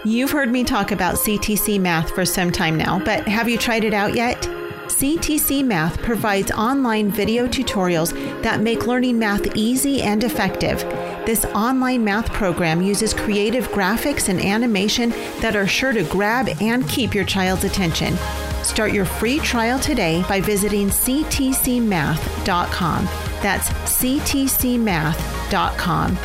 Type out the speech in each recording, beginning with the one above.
You've heard me talk about CTC Math for some time now, but have you tried it out yet? CTC Math provides online video tutorials that make learning math easy and effective. This online math program uses creative graphics and animation that are sure to grab and keep your child's attention. Start your free trial today by visiting ctcmath.com. That's ctcmath.com.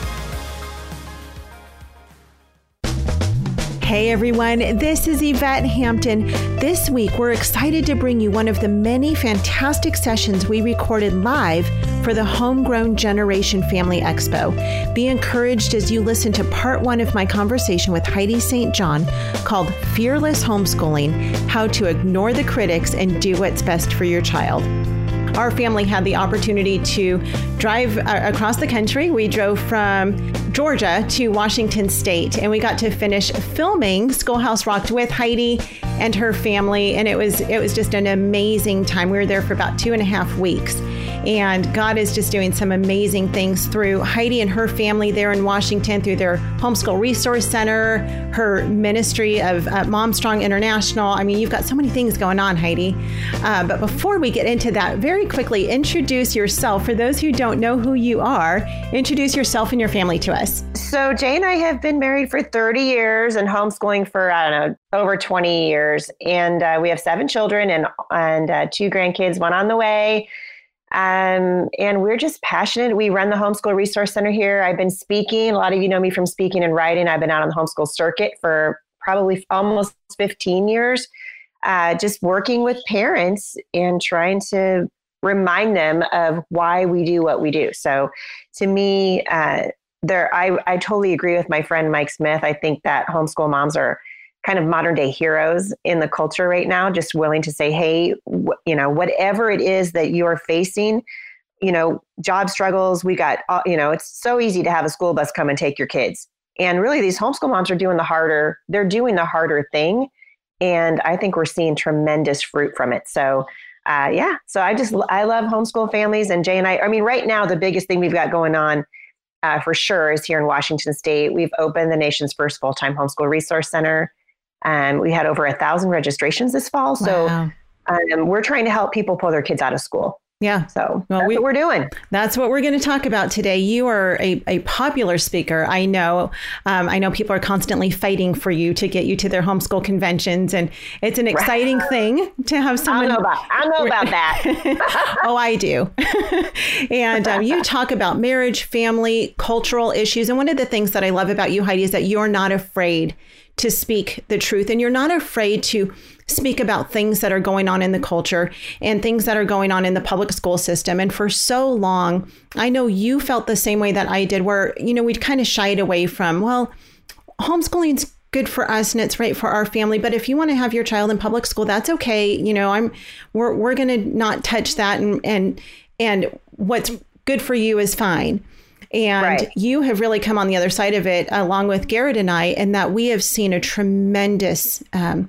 Hey everyone, this is Yvette Hampton. This week, we're excited to bring you one of the many fantastic sessions we recorded live for the Homegrown Generation Family Expo. Be encouraged as you listen to part one of my conversation with Heidi St. John called Fearless Homeschooling: How to Ignore the Critics and Do What's Best for Your Child. Our family had the opportunity to drive across the country. We drove from Georgia to Washington State, and we got to finish filming Schoolhouse Rocked with Heidi and her family. And it was just an amazing time. We were there for about 2.5 weeks. And God is just doing some amazing things through Heidi and her family there in Washington, through their Homeschool Resource Center, her ministry of Mom Strong International. I mean, you've got so many things going on, Heidi. But before we get into that, very quickly, introduce yourself. For those who don't know who you are, introduce yourself and your family to us. So Jay and I have been married for 30 years and homeschooling for, over 20 years. And we have 7 children and 2 grandkids, 1 on the way. And we're just passionate. We run the Homeschool Resource Center here. I've been speaking. A lot of you know me from speaking and writing. I've been out on the homeschool circuit for probably almost 15 years, just working with parents and trying to remind them of why we do what we do. So to me, I totally agree with my friend Mike Smith. I think that homeschool moms are kind of modern day heroes in the culture right now, just willing to say, hey, whatever it is that you're facing, job struggles, we got, it's so easy to have a school bus come and take your kids. And really these homeschool moms are doing the harder thing. And I think we're seeing tremendous fruit from it. So I love homeschool families. And Jay and I mean, right now, the biggest thing we've got going on for sure is here in Washington State. We've opened the nation's first full-time homeschool resource center. We had over 1,000 registrations this fall. So wow. We're trying to help people pull their kids out of school. Yeah. So that's what we're doing. That's what we're going to talk about today. You are a popular speaker. I know people are constantly fighting for you to get you to their homeschool conventions. And it's an exciting thing to have someone. I know about that. Oh, I do. And you talk about marriage, family, cultural issues. And one of the things that I love about you, Heidi, is that you're not afraid to speak the truth, and you're not afraid to speak about things that are going on in the culture and things that are going on in the public school system. And for so long, I know you felt the same way that I did, where, we'd kind of shied away from, well, homeschooling's good for us and it's right for our family. But if you want to have your child in public school, that's okay. We're going to not touch that. And what's good for you is fine. And right. You have really come on the other side of it, along with Garrett and I, and that we have seen a tremendous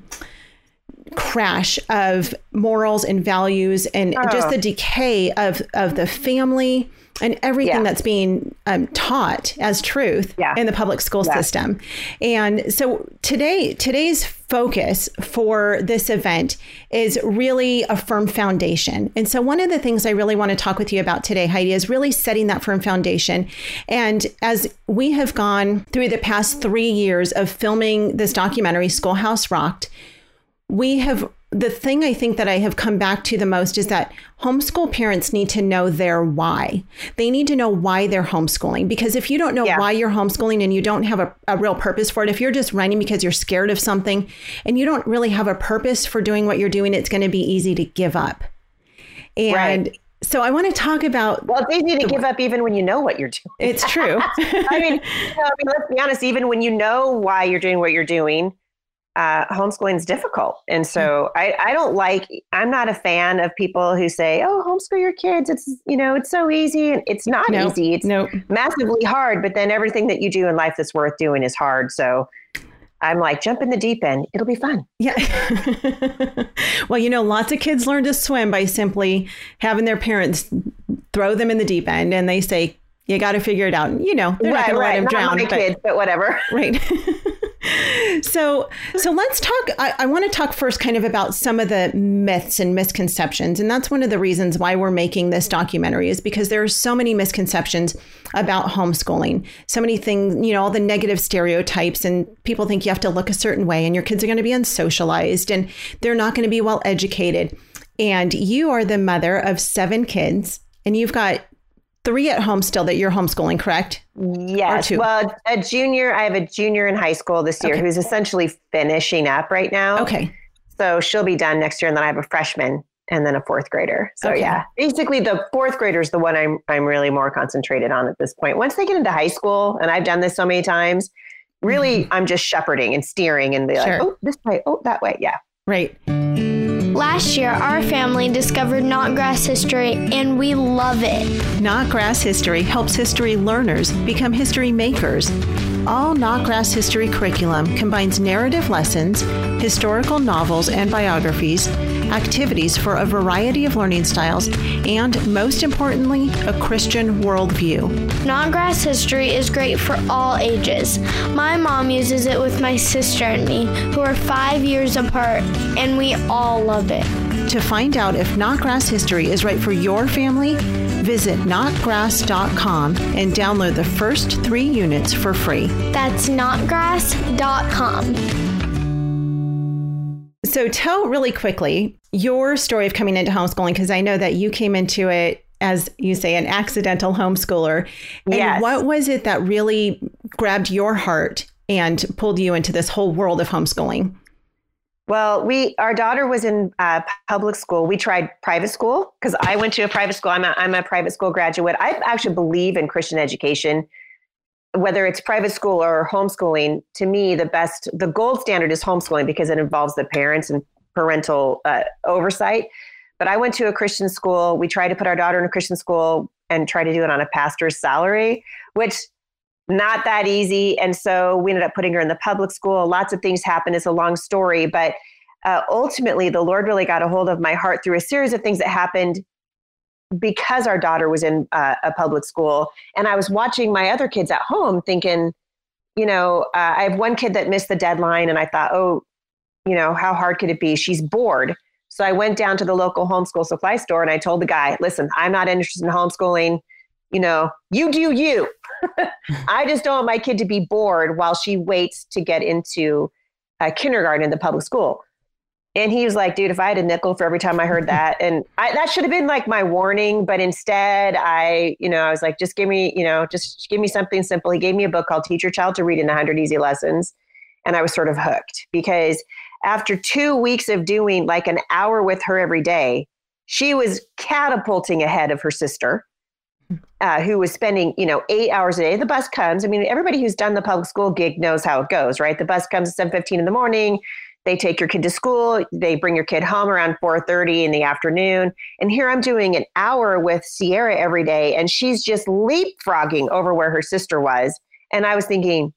crash of morals and values and just the decay of the family and everything that's being taught as truth in the public school system. And so today's focus for this event is really a firm foundation. And so one of the things I really want to talk with you about today, Heidi, is really setting that firm foundation. And as we have gone through the past 3 years of filming this documentary, Schoolhouse Rocked, the thing I think that I have come back to the most is that homeschool parents need to know their why. They need to know why they're homeschooling, because if you don't know why you're homeschooling and you don't have a real purpose for it, if you're just running because you're scared of something and you don't really have a purpose for doing what you're doing, it's going to be easy to give up. And so I want to talk about... Well, it's easy to give up even when you know what you're doing. It's true. I mean, let's be honest, even when you know why you're doing what you're doing, homeschooling is difficult. And so I'm not a fan of people who say, oh, homeschool your kids. It's, it's so easy. And it's not easy. It's massively hard. But then everything that you do in life that's worth doing is hard. So I'm like, jump in the deep end. It'll be fun. Yeah. Well, lots of kids learn to swim by simply having their parents throw them in the deep end. And they say, you got to figure it out. They're not going to let them drown. Not my kids, but whatever. Right. So let's talk. I want to talk first kind of about some of the myths and misconceptions. And that's one of the reasons why we're making this documentary, is because there are so many misconceptions about homeschooling. So many things, you know, all the negative stereotypes, and people think you have to look a certain way and your kids are going to be unsocialized and they're not going to be well educated. And you are the mother of 7 kids, and you've got 3 at home still that you're homeschooling, correct? Yes. Well, I have a junior in high school this year who's essentially finishing up right now. Okay. So she'll be done next year. And then I have a freshman and then a 4th grader. So yeah, basically the 4th grader is the one I'm really more concentrated on at this point. Once they get into high school, and I've done this so many times, really I'm just shepherding and steering and be like, oh, this way, oh, that way. Yeah. Right. Last year, our family discovered Knotgrass History, and we love it. Knotgrass History helps history learners become history makers. All Knotgrass History curriculum combines narrative lessons, historical novels and biographies, activities for a variety of learning styles, and most importantly, a Christian worldview. Knotgrass History is great for all ages. My mom uses it with my sister and me, who are 5 years apart, and we all love it. To find out if Knotgrass History is right for your family, visit knotgrass.com and download the first 3 units for free. That's knotgrass.com. So tell really quickly your story of coming into homeschooling, because I know that you came into it, as you say, an accidental homeschooler. And yes. What was it that really grabbed your heart and pulled you into this whole world of homeschooling? Well, our daughter was in public school. We tried private school because I went to a private school. I'm a private school graduate. I actually believe in Christian education, whether it's private school or homeschooling. To me, the gold standard is homeschooling because it involves the parents and parental oversight. But I went to a Christian school. We tried to put our daughter in a Christian school and try to do it on a pastor's salary, which not that easy. And so we ended up putting her in the public school. Lots of things happened. It's a long story, but ultimately the Lord really got a hold of my heart through a series of things that happened because our daughter was in a public school. And I was watching my other kids at home thinking, I have one kid that missed the deadline. And I thought, how hard could it be? She's bored. So I went down to the local homeschool supply store and I told the guy, listen, I'm not interested in homeschooling. You do you. I just don't want my kid to be bored while she waits to get into kindergarten in the public school. And he was like, dude, if I had a nickel for every time I heard that, and that should have been like my warning. But instead I was like, just give me something simple. He gave me a book called Teach Your Child to Read in 100 Easy Lessons. And I was sort of hooked because after 2 weeks of doing like an hour with her every day, she was catapulting ahead of her sister. Who was spending, 8 hours a day. The bus comes. I mean, everybody who's done the public school gig knows how it goes, right? The bus comes at 7:15 in the morning. They take your kid to school. They bring your kid home around 4:30 in the afternoon. And here I'm doing an hour with Sierra every day, and she's just leapfrogging over where her sister was. And I was thinking,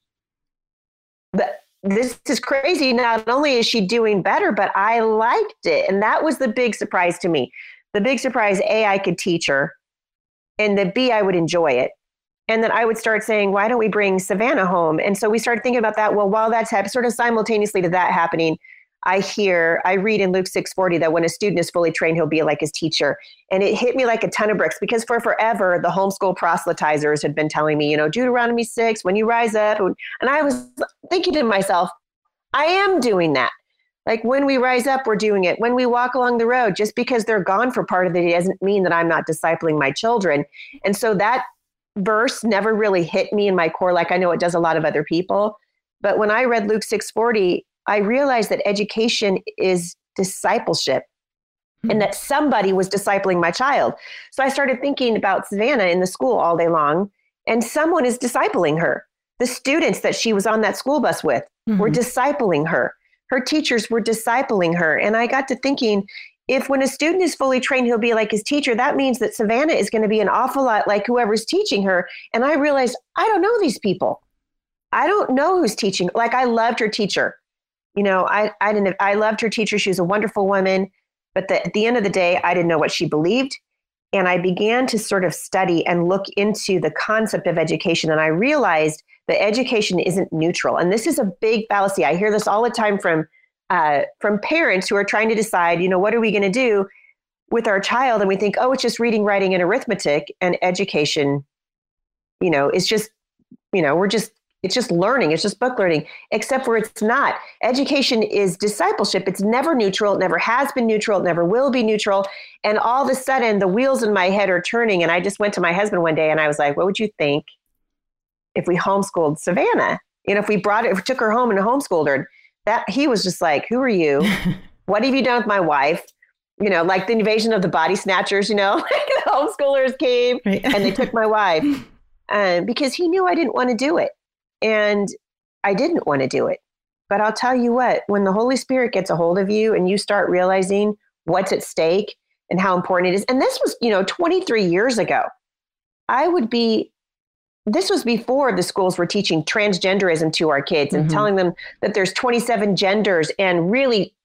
this is crazy. Not only is she doing better, but I liked it. And that was the big surprise to me. The big surprise, A, I could teach her. And the B, I would enjoy it. And then I would start saying, why don't we bring Savannah home? And so we started thinking about that. Well, while that's happening, sort of simultaneously to that happening, I read in Luke 6:40 that when a student is fully trained, he'll be like his teacher. And it hit me like a ton of bricks because for forever, the homeschool proselytizers had been telling me, Deuteronomy 6, when you rise up. And I was thinking to myself, I am doing that. Like when we rise up, we're doing it. When we walk along the road, just because they're gone for part of the day doesn't mean that I'm not discipling my children. And so that verse never really hit me in my core like I know it does a lot of other people. But when I read Luke 6:40, I realized that education is discipleship and that somebody was discipling my child. So I started thinking about Savannah in the school all day long, and someone is discipling her. The students that she was on that school bus with were discipling her. Her teachers were discipling her. And I got to thinking, if when a student is fully trained, he'll be like his teacher, that means that Savannah is going to be an awful lot like whoever's teaching her. And I realized, I don't know these people. I don't know who's teaching. Like I loved her teacher. I loved her teacher. She was a wonderful woman. But at the end of the day, I didn't know what she believed. And I began to sort of study and look into the concept of education. And I realized that education isn't neutral. And this is a big fallacy. I hear this all the time from parents who are trying to decide, what are we going to do with our child? And we think, oh, it's just reading, writing, and arithmetic. And education, is just, it's just learning. It's just book learning, except for it's not. Education is discipleship. It's never neutral. It never has been neutral. It never will be neutral. And all of a sudden, the wheels in my head are turning. And I just went to my husband one day and I was like, what would you think if we homeschooled Savannah? If we took her home and homeschooled her? That he was just like, who are you? What have you done with my wife? Like the invasion of the body snatchers, the homeschoolers came and they took my wife because he knew I didn't want to do it. And I didn't want to do it. But I'll tell you what, when the Holy Spirit gets a hold of you and you start realizing what's at stake and how important it is. And this was, 23 years ago. This was before the schools were teaching transgenderism to our kids and telling them that there's 27 genders and really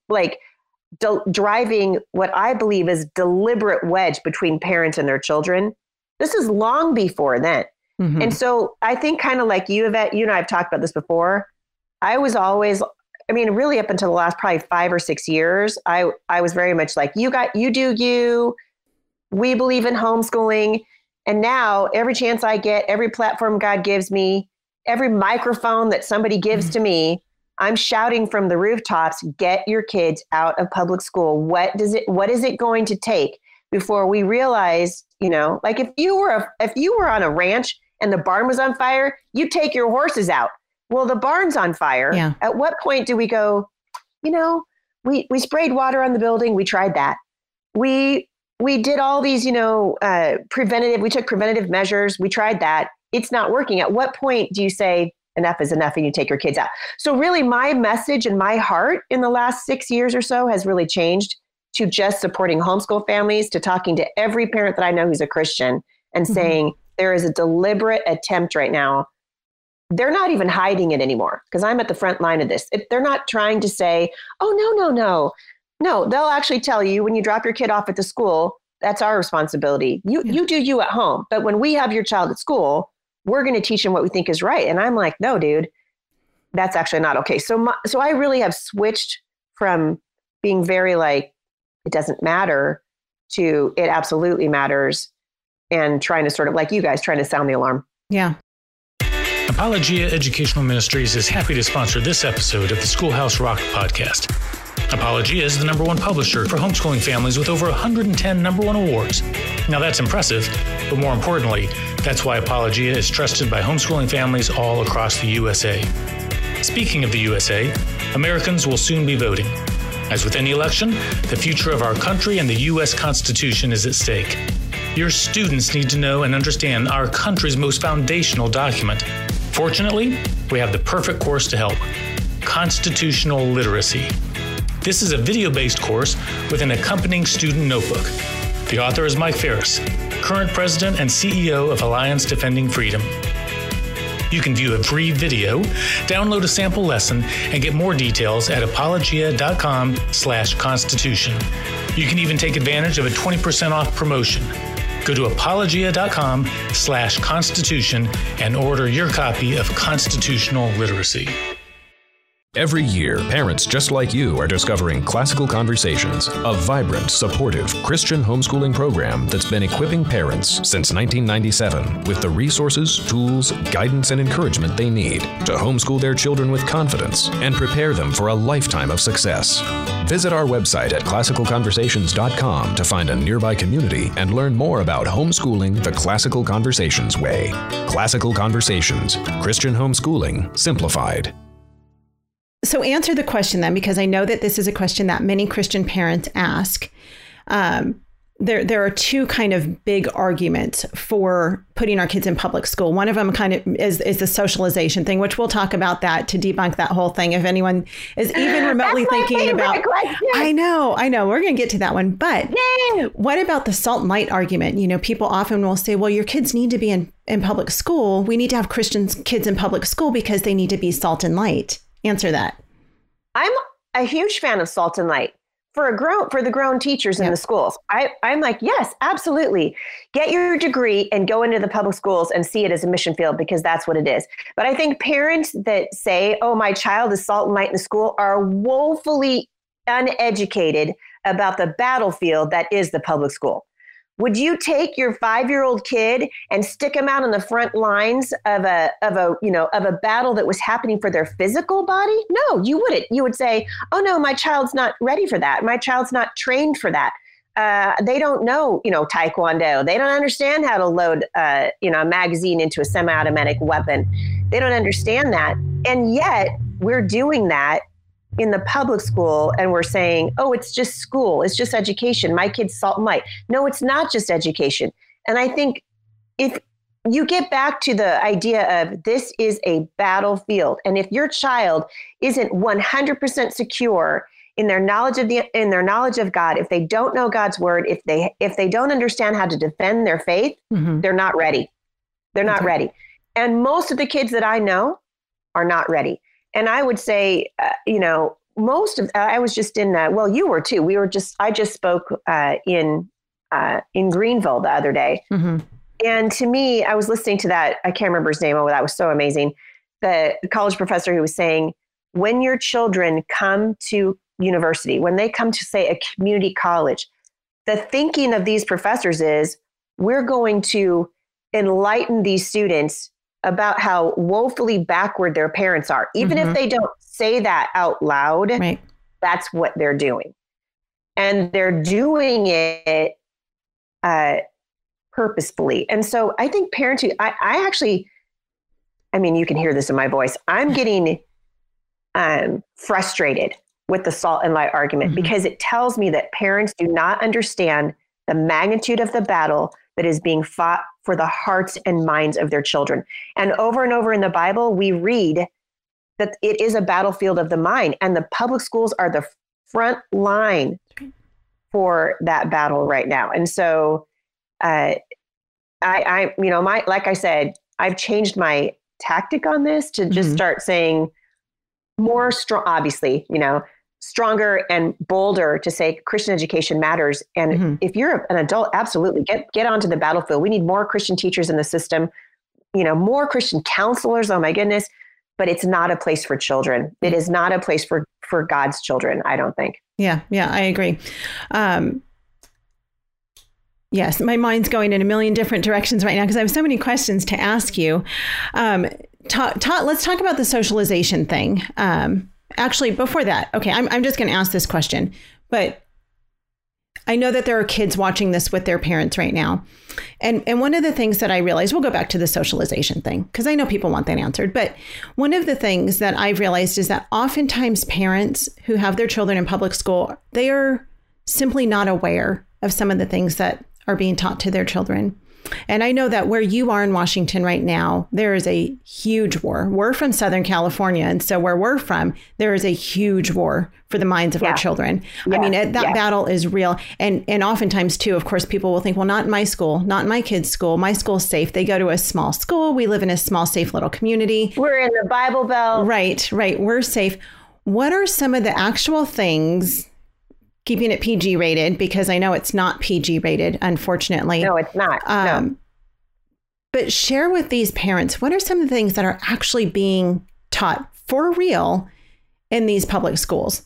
driving what I believe is deliberate wedge between parents and their children. This is long before then. And so I think kind of like you, Yvette, you and I have talked about this before. I was always, really up until the last probably 5 or 6 years, I was very much like, you do you, we believe in homeschooling. And now every chance I get, every platform God gives me, every microphone that somebody gives to me, I'm shouting from the rooftops, get your kids out of public school. What is it going to take before we realize, like if you were on a ranch and the barn was on fire, you take your horses out. Well, the barn's on fire. Yeah. At what point do we go, we sprayed water on the building. We tried that. We did all these, we took preventative measures. We tried that. It's not working. At what point do you say enough is enough and you take your kids out? So really my message and my heart in the last 6 years or so has really changed to just supporting homeschool families, to talking to every parent that I know who's a Christian and saying there is a deliberate attempt right now. They're not even hiding it anymore because I'm at the front line of this. They're not trying to say, oh, no, they'll actually tell you when you drop your kid off at the school, that's our responsibility. You do you at home. But when we have your child at school, we're going to teach them what we think is right. And I'm like, no, dude, that's actually not okay. So I really have switched from being very like, it doesn't matter to it absolutely matters and trying to sort of like you guys trying to sound the alarm. Yeah. Apologia Educational Ministries is happy to sponsor this episode of the Schoolhouse Rock podcast. Apologia is the #1 publisher for homeschooling families with over 110 #1 awards. Now that's impressive, but more importantly, that's why Apologia is trusted by homeschooling families all across the USA. Speaking of the USA, Americans will soon be voting. As with any election, the future of our country and the U.S. Constitution is at stake. Your students need to know and understand our country's most foundational document. Fortunately, we have the perfect course to help: Constitutional Literacy. This is a video-based course with an accompanying student notebook. The author is Mike Ferris, current president and CEO of Alliance Defending Freedom. You can view a free video, download a sample lesson, and get more details at apologia.com/constitution. You can even take advantage of a 20% off promotion. Go to apologia.com/constitution and order your copy of Constitutional Literacy. Every year, parents just like you are discovering Classical Conversations, a vibrant, supportive Christian homeschooling program that's been equipping parents since 1997 with the resources, tools, guidance, and encouragement they need to homeschool their children with confidence and prepare them for a lifetime of success. Visit our website at classicalconversations.com to find a nearby community and learn more about homeschooling the Classical Conversations way. Classical Conversations, Christian homeschooling simplified. So answer the question then, because I know that this is a question that many Christian parents ask. There are two kind of big arguments for putting our kids in public school. One of them kind of is the socialization thing, which we'll talk about that to debunk that whole thing. If anyone is even remotely thinking about, I know, we're going to get to that one. But what about the salt and light argument? People often will say, well, your kids need to be in public school. We need to have Christian kids in public school because they need to be salt and light. Answer that. I'm a huge fan of salt and light, for the grown teachers in the schools. I'm like, yes, absolutely. Get your degree and go into the public schools and see it as a mission field, because that's what it is. But I think parents that say, oh, my child is salt and light in the school are woefully uneducated about the battlefield that is the public school. Would you take your 5-year-old kid and stick him out on the front lines of a battle that was happening for their physical body? No, you wouldn't. You would say, oh no, my child's not ready for that. My child's not trained for that. They don't know, Taekwondo. They don't understand how to load, a magazine into a semi-automatic weapon. They don't understand that. And yet we're doing that in the public school, and we're saying, oh, it's just school. It's just education. My kid's salt and light. No, it's not just education. And I think if you get back to the idea of this is a battlefield, and if your child isn't 100% secure in their knowledge of God, if they don't know God's word, if they don't understand how to defend their faith, they're not ready. They're not ready. And most of the kids that I know are not ready. And I would say, I was just in, you were too. I just spoke in Greenville the other day. And to me, I was listening to that. I can't remember his name. Oh, that was so amazing. The college professor who was saying, when your children come to university, when they come to, say, a community college, the thinking of these professors is, we're going to enlighten these students about how woefully backward their parents are. Even if they don't say that out loud, that's what they're doing. And they're doing it purposefully. And so I think parenting, you can hear this in my voice. I'm getting frustrated with the salt and light argument, because it tells me that parents do not understand the magnitude of the battle that is being fought for the hearts and minds of their children. And over in the Bible, we read that it is a battlefield of the mind, and the public schools are the front line for that battle right now. And so like I said, I've changed my tactic on this to just start saying more strong, obviously, stronger and bolder, to say Christian education matters. And if you're an adult, absolutely get onto the battlefield. We need more Christian teachers in the system, more Christian counselors. Oh my goodness. But it's not a place for children. It is not a place for God's children, I don't think. Yeah, I agree. Yes, my mind's going in a million different directions right now because I have so many questions to ask you. Let's talk about the socialization thing. Actually, before that, okay, I'm just going to ask this question, but I know that there are kids watching this with their parents right now. And one of the things that I realized, we'll go back to the socialization thing, because I know people want that answered. But one of the things that I've realized is that oftentimes parents who have their children in public school, they are simply not aware of some of the things that are being taught to their children. And I know that where you are in Washington right now, there is a huge war. We're from Southern California. And so where we're from, there is a huge war for the minds of our children. That battle is real. And oftentimes, too, of course, people will think, well, not in my school, not in my kids' school. My school's safe. They go to a small school. We live in a small, safe little community. We're in the Bible Belt. Right. We're safe. What are some of the actual things, keeping it PG rated, because I know it's not PG rated, unfortunately. No, it's not. No. But share with these parents, what are some of the things that are actually being taught for real in these public schools?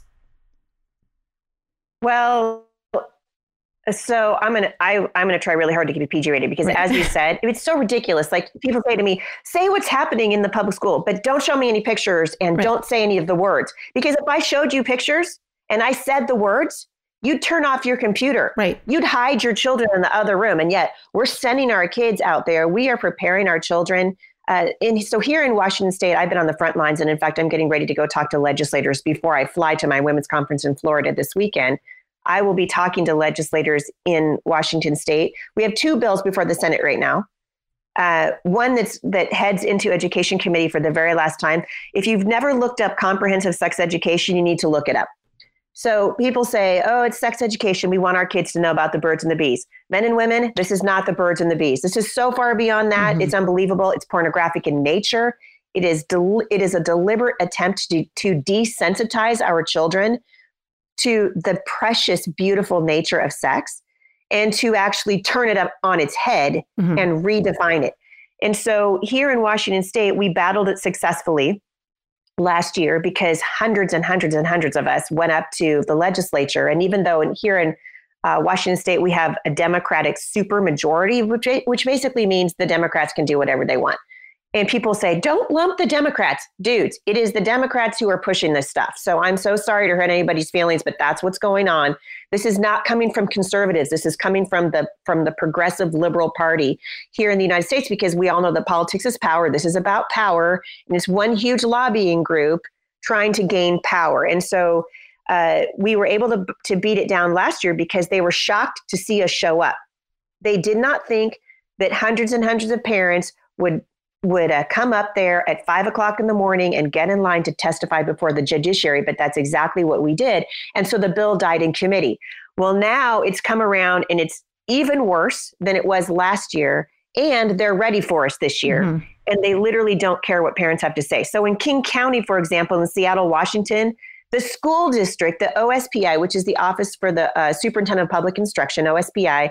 Well, so I'm gonna try really hard to keep it PG rated, because as you said, it's so ridiculous. Like, people say to me, say what's happening in the public school, but don't show me any pictures and don't say any of the words. Because if I showed you pictures and I said the words, you'd turn off your computer. Right. You'd hide your children in the other room. And yet we're sending our kids out there. We are preparing our children. So here in Washington State, I've been on the front lines. And in fact, I'm getting ready to go talk to legislators before I fly to my women's conference in Florida this weekend. I will be talking to legislators in Washington State. We have 2 bills before the Senate right now. One that heads into Education Committee for the very last time. If you've never looked up comprehensive sex education, you need to look it up. So people say, oh, it's sex education. We want our kids to know about the birds and the bees. Men and women, this is not the birds and the bees. This is so far beyond that. It's unbelievable. It's pornographic in nature. It is a deliberate attempt to desensitize our children to the precious, beautiful nature of sex and to actually turn it up on its head and redefine it. And so here in Washington State, we battled it successfully last year because hundreds and hundreds and hundreds of us went up to the legislature. And even though here in Washington State, we have a Democratic supermajority, which basically means the Democrats can do whatever they want. And people say, don't lump the Democrats. Dudes, it is the Democrats who are pushing this stuff. So I'm so sorry to hurt anybody's feelings, but that's what's going on. This is not coming from conservatives. This is coming from the progressive liberal party here in the United States, because we all know that politics is power. This is about power. And it's one huge lobbying group trying to gain power. And so we were able to beat it down last year because they were shocked to see us show up. They did not think that hundreds and hundreds of parents would come up there at 5 o'clock in the morning and get in line to testify before the judiciary, but that's exactly what we did. And so the bill died in committee. Well, now it's come around and it's even worse than it was last year, and they're ready for us this year. And they literally don't care what parents have to say. So in King County, for example, in Seattle, Washington, the school district, the OSPI, which is the Office for the Superintendent of Public Instruction, OSPI,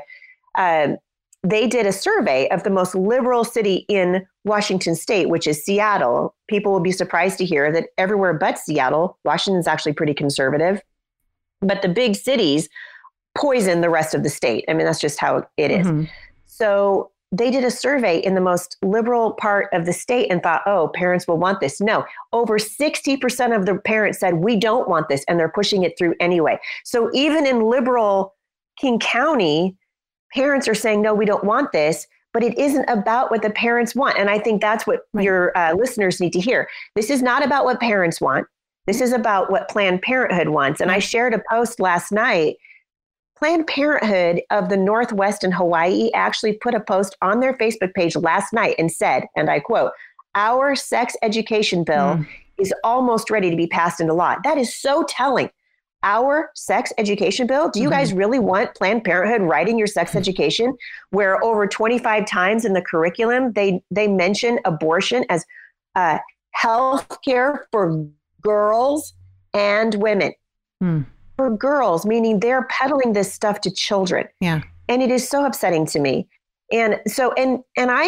they did a survey of the most liberal city in Washington State, which is Seattle. People will be surprised to hear that everywhere but Seattle, Washington's actually pretty conservative. But the big cities poison the rest of the state. I mean, that's just how it is. So they did a survey in the most liberal part of the state and thought, oh, parents will want this. No, over 60% of the parents said, we don't want this, and they're pushing it through anyway. So even in liberal King County, parents are saying, no, we don't want this, but it isn't about what the parents want. And I think that's what your listeners need to hear. This is not about what parents want. This is about what Planned Parenthood wants. And I shared a post last night. Planned Parenthood of the Northwest and Hawaii actually put a post on their Facebook page last night and said, and I quote, our sex education bill is almost ready to be passed into law. That is so telling. Our sex education bill. Do you guys really want Planned Parenthood writing your sex education, where over 25 times in the curriculum, they mention abortion as health care for girls and women? For girls, meaning they're peddling this stuff to children. Yeah. And it is so upsetting to me. And so, and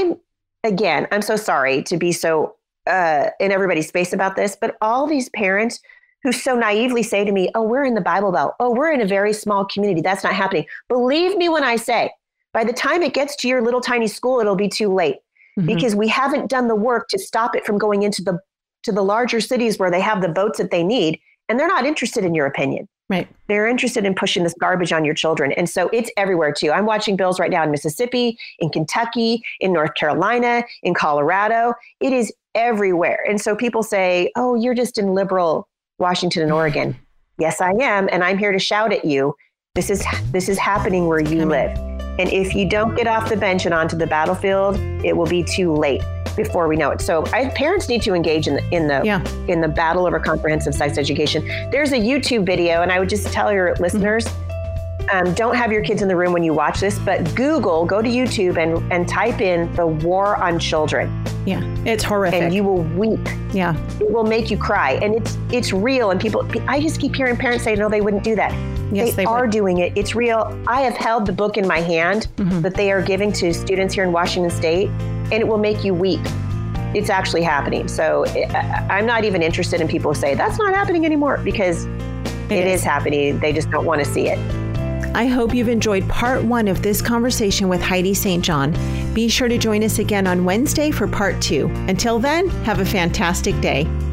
I'm so sorry to be so in everybody's face about this, but all these parents who so naively say to me, oh, we're in the Bible Belt. Oh, we're in a very small community. That's not happening. Believe me when I say, by the time it gets to your little tiny school, it'll be too late because we haven't done the work to stop it from going into the larger cities where they have the votes that they need. And they're not interested in your opinion. Right. They're interested in pushing this garbage on your children. And so it's everywhere too. I'm watching bills right now in Mississippi, in Kentucky, in North Carolina, in Colorado. It is everywhere. And so people say, oh, you're just in liberal Washington and Oregon. Yes, I am. And I'm here to shout at you. This is happening where you live. And if you don't get off the bench and onto the battlefield, it will be too late before we know it. So parents need to engage in the battle over comprehensive sex education. There's a YouTube video, and I would just tell your listeners, don't have your kids in the room when you watch this, but go to YouTube and type in the war on children. Yeah, it's horrific. And you will weep. Yeah. It will make you cry. And it's real. And I just keep hearing parents say, no, they wouldn't do that. Yes, they are doing it. It's real. I have held the book in my hand that they are giving to students here in Washington State, and it will make you weep. It's actually happening. So I'm not even interested in people who say that's not happening anymore, because it is happening. They just don't want to see it. I hope you've enjoyed part 1 of this conversation with Heidi St. John. Be sure to join us again on Wednesday for part 2. Until then, have a fantastic day.